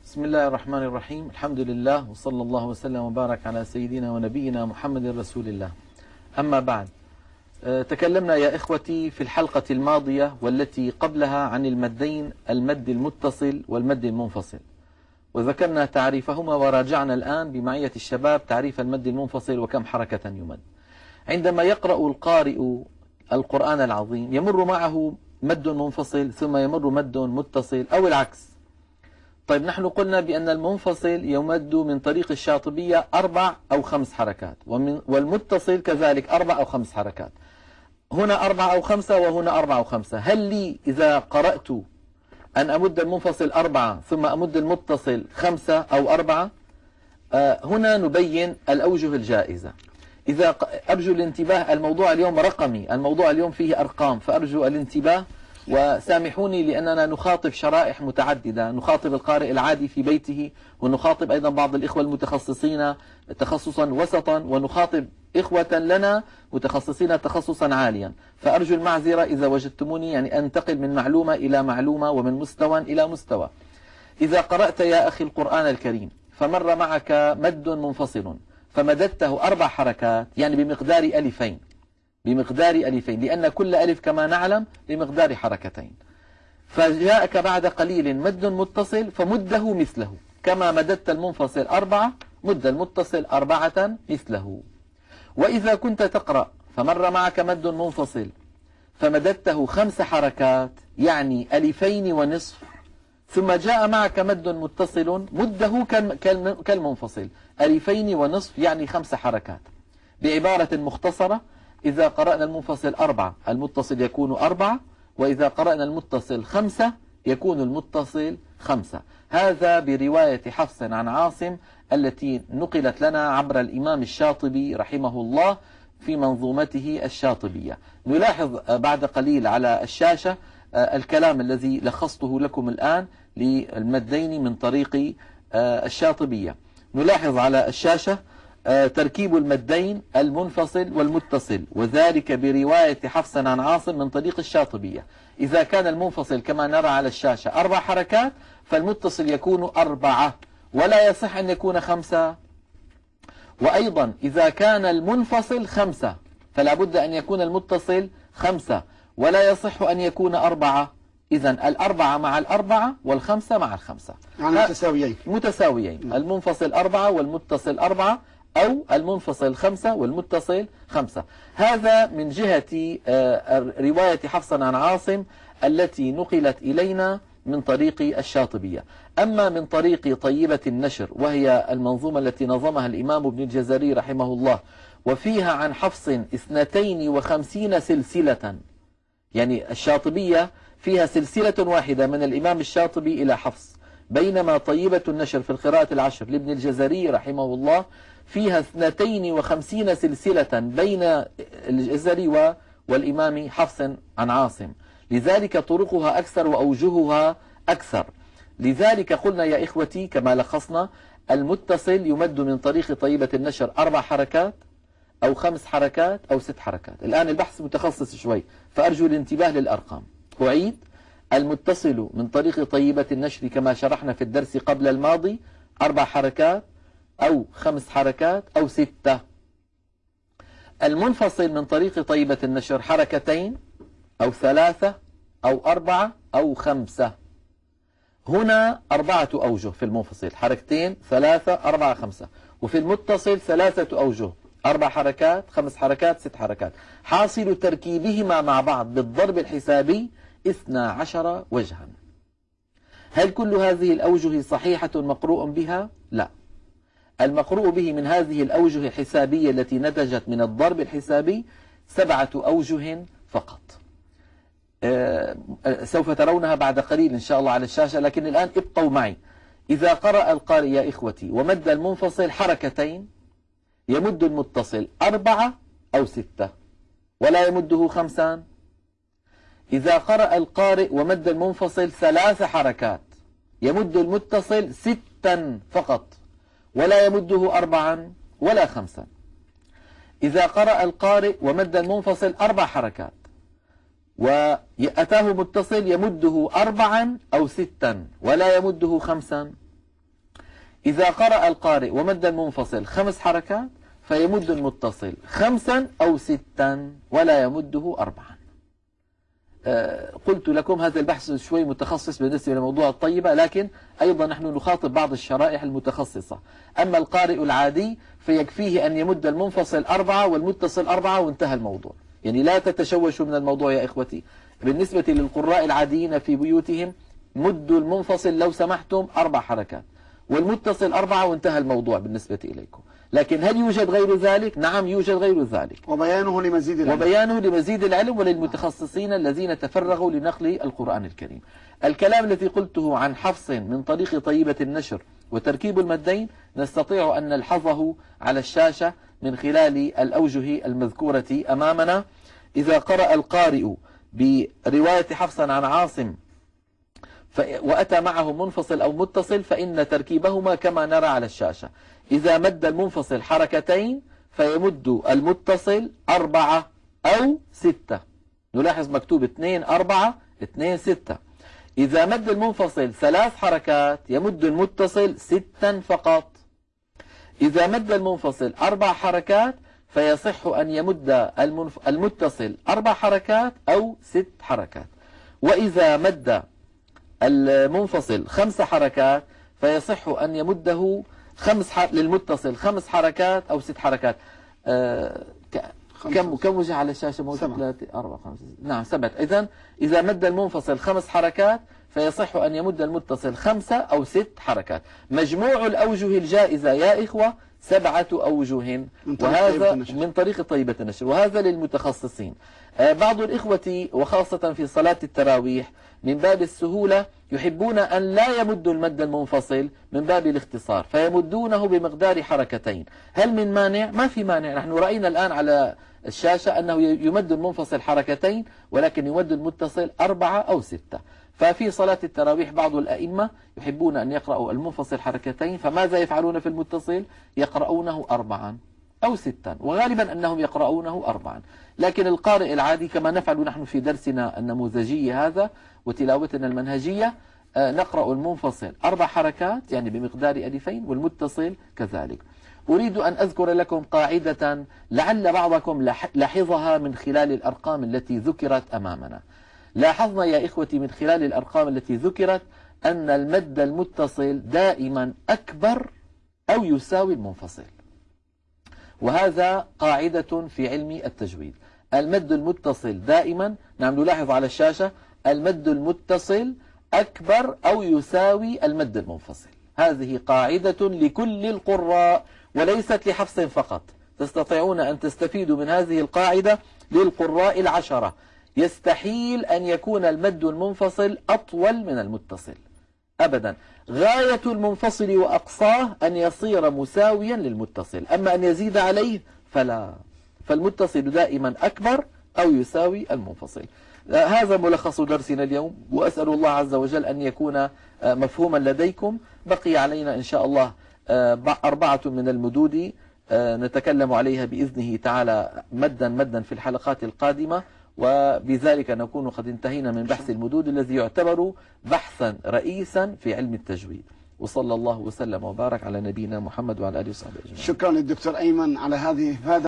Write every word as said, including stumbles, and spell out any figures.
بسم الله الرحمن الرحيم. الحمد لله وصلى الله وسلم وبارك على سيدنا ونبينا محمد رسول الله. أما بعد، تكلمنا يا إخوتي في الحلقة الماضية والتي قبلها عن المدين، المد المتصل والمد المنفصل، وذكرنا تعريفهما، وراجعنا الآن بمعية الشباب تعريف المد المنفصل وكم حركة يمد. عندما يقرأ القارئ القرآن العظيم يمر معه مد منفصل ثم يمر مد متصل أو العكس. طيب، نحن قلنا بأن المنفصل يمد من طريق الشاطبية أربع أو خمس حركات، ومن والمتصل كذلك أربع أو خمس حركات. هنا أربع أو خمسة وهنا أربع أو خمسة. هل لي إذا قرأت أن أمد المنفصل أربعة ثم أمد المتصل خمسة أو أربعة؟ آه هنا نبين الأوجه الجائزة. إذا أرجو الانتباه، الموضوع اليوم رقمي، الموضوع اليوم فيه أرقام، فأرجو الانتباه وسامحوني لأننا نخاطب شرائح متعددة، نخاطب القارئ العادي في بيته، ونخاطب أيضا بعض الإخوة المتخصصين تخصصا وسطا، ونخاطب إخوة لنا متخصصين تخصصا عاليا. فأرجو المعذرة إذا وجدتموني يعني أنتقل من معلومة إلى معلومة ومن مستوى إلى مستوى. إذا قرأت يا أخي القرآن الكريم فمر معك مد منفصل فمددته أربع حركات، يعني بمقدار ألفين، بمقدار ألفين، لأن كل ألف كما نعلم بمقدار حركتين. فجاءك بعد قليل مد متصل فمده مثله، كما مددت المنفصل أربعة مد المتصل أربعة مثله. وإذا كنت تقرأ فمر معك مد منفصل فمددته خمس حركات، يعني ألفين ونصف، ثم جاء معك مد متصل مده كالمنفصل ألفين ونصف، يعني خمس حركات. بعبارة مختصرة، إذا قرأنا المنفصل أربعة المتصل يكون أربعة، وإذا قرأنا المتصل خمسة يكون المتصل خمسة. هذا برواية حفص عن عاصم التي نقلت لنا عبر الإمام الشاطبي رحمه الله في منظومته الشاطبية. نلاحظ بعد قليل على الشاشة الكلام الذي لخصته لكم الآن للمدين من طريق الشاطبية. نلاحظ على الشاشة تركيب المدين المنفصل والمتصل، وذلك برواية حفص عن عاصم من طريق الشاطبية. إذا كان المنفصل كما نرى على الشاشة أربع حركات فالمتصل يكون أربعة، ولا يصح أن يكون خمسة. وأيضا إذا كان المنفصل خمسة فلا بد أن يكون المتصل خمسة، ولا يصح أن يكون أربعة. إذن الأربعة مع الأربعة والخمسة مع الخمسة، يعني متساويين متساويين. المنفصل أربعة والمتصل أربعة، أو المنفصل خمسة والمتصل خمسة. هذا من جهة رواية حفص عن عاصم التي نقلت إلينا من طريق الشاطبية. أما من طريق طيبة النشر، وهي المنظومة التي نظمها الإمام ابن الجزري رحمه الله، وفيها عن حفص اثنتين وخمسين سلسلة، يعني الشاطبية فيها سلسلة واحدة من الإمام الشاطبي إلى حفص، بينما طيبة النشر في القراءة العشر لابن الجزري رحمه الله فيها اثنتين وخمسين سلسلة بين الجزري والإمام حفص عن عاصم، لذلك طرقها أكثر وأوجهها أكثر. لذلك قلنا يا إخوتي كما لخصنا، المتصل يمد من طريق طيبة النشر أربع حركات أو خمس حركات أو ست حركات. الآن البحث متخصص شوي، فأرجو الانتباه للأرقام. أعيد: المتصل من طريق طيبة النشر كما شرحنا في الدرس قبل الماضي أربع حركات أو خمس حركات أو ستة. المنفصل من طريق طيبة النشر حركتين أو ثلاثة أو أربعة أو خمسة. هنا أربعة أوجه في المنفصل، حركتين ثلاثة أربعة خمسة. وفي المتصل ثلاثة أوجه، أربع حركات خمس حركات ست حركات. حاصل تركيبهما مع بعض بالضرب الحسابي اثنا عشر وجها. هل كل هذه الأوجه صحيحة مقروء بها؟ لا. المقروء به من هذه الأوجه الحسابية التي نتجت من الضرب الحسابي سبعة أوجه فقط. أه سوف ترونها بعد قليل إن شاء الله على الشاشة، لكن الآن ابقوا معي. إذا قرأ القارئ يا إخوتي ومد المنفصل حركتين يمد المتصل أربعة أو ستة، ولا يمده خمسان. إذا قرأ القارئ ومد المنفصل ثلاث حركات يمد المتصل ستا فقط، ولا يمده أربعا ولا خمسا. إذا قرأ القارئ ومد المنفصل أربع حركات وأتاه متصل يمده أربعا أو ستا ولا يمده خمسا، إذا قرأ القارئ ومد المنفصل خمس حركات فيمد المتصل خمسا أو ستا ولا يمده أربعا. قلت لكم هذا البحث شوي متخصص بالنسبة لموضوع الطيبة، لكن أيضا نحن نخاطب بعض الشرائح المتخصصة. أما القارئ العادي فيكفيه أن يمد المنفصل أربعة والمتصل أربعة وانتهى الموضوع. يعني لا تتشوشوا من الموضوع يا إخوتي. بالنسبة للقراء العاديين في بيوتهم مدوا المنفصل لو سمحتم أربع حركات والمتصل أربعة وانتهى الموضوع بالنسبة إليكم. لكن هل يوجد غير ذلك؟ نعم يوجد غير ذلك، وبيانه لمزيد العلم وبيانه لمزيد العلم وللمتخصصين الذين تفرغوا لنقل القرآن الكريم. الكلام الذي قلته عن حفص من طريق طيبة النشر وتركيب المدين نستطيع أن نلحظه على الشاشة من خلال الأوجه المذكورة أمامنا. إذا قرأ القارئ برواية حفص عن عاصم وأتى معه منفصل أو متصل فإن تركيبهما كما نرى على الشاشة. إذا مد المنفصل حركتين فيمد المتصل أربعة أو ستة. نلاحظ مكتوب اثنين أربعة اثنين ستة. إذا مد المنفصل ثلاث حركات يمد المتصل ستا فقط. إذا مد المنفصل أربع حركات فيصح أن يمد المتصل أربع حركات أو ست حركات. وإذا مد المنفصل خمس حركات فيصح أن يمده خمس ح... للمتصل خمس حركات أو ست حركات. آه... ك... كم كم وجه على الشاشة؟ موجود ثلاثة أربعة خمسة نعم سبعة. إذن إذا مد المنفصل خمس حركات فيصح أن يمد المتصل خمسة أو ست حركات. مجموع الأوجه الجائزة يا إخوة سبعة أوجه، وهذا من طريق طيبة النشر، وهذا للمتخصصين. آه بعض الإخوة وخاصة في صلاة التراويح من باب السهولة يحبون أن لا يمدوا المد المنفصل من باب الاختصار فيمدونه بمقدار حركتين. هل من مانع؟ ما في مانع. نحن رأينا الآن على الشاشة أنه يمد المنفصل حركتين ولكن يمد المتصل أربعة أو ستة. ففي صلاة التراويح بعض الأئمة يحبون أن يقرأوا المنفصل حركتين، فماذا يفعلون في المتصل؟ يقرؤونه أربعا أو ستا، وغالبا أنهم يقرؤونه أربعا. لكن القارئ العادي كما نفعل نحن في درسنا النموذجي هذا وتلاوتنا المنهجية نقرأ المنفصل أربع حركات يعني بمقدار ألفين والمتصل كذلك. أريد أن أذكر لكم قاعدة لعل بعضكم لاحظها من خلال الأرقام التي ذكرت أمامنا. لاحظنا يا إخوتي من خلال الأرقام التي ذكرت أن المد المتصل دائما أكبر أو يساوي المنفصل، وهذا قاعدة في علم التجويد. المد المتصل دائما، نعم نلاحظ على الشاشة، المد المتصل أكبر أو يساوي المد المنفصل. هذه قاعدة لكل القراء وليست لحفص فقط. تستطيعون أن تستفيدوا من هذه القاعدة للقراء العشرة. يستحيل أن يكون المد المنفصل أطول من المتصل أبدا. غاية المنفصل وأقصاه أن يصير مساويا للمتصل، أما أن يزيد عليه فلا. فالمتصل دائما أكبر أو يساوي المنفصل. هذا ملخص درسنا اليوم، وأسأل الله عز وجل أن يكون مفهوما لديكم. بقي علينا إن شاء الله أربعة من المدود نتكلم عليها بإذنه تعالى مدا مدا في الحلقات القادمة، وبذلك نكون قد انتهينا من بحث المدود الذي يعتبر بحثا رئيسا في علم التجويد. وصلى الله وسلم وبارك على نبينا محمد وعلى آله وصحبه أجمعين. شكرا للدكتور أيمن على هذه هذا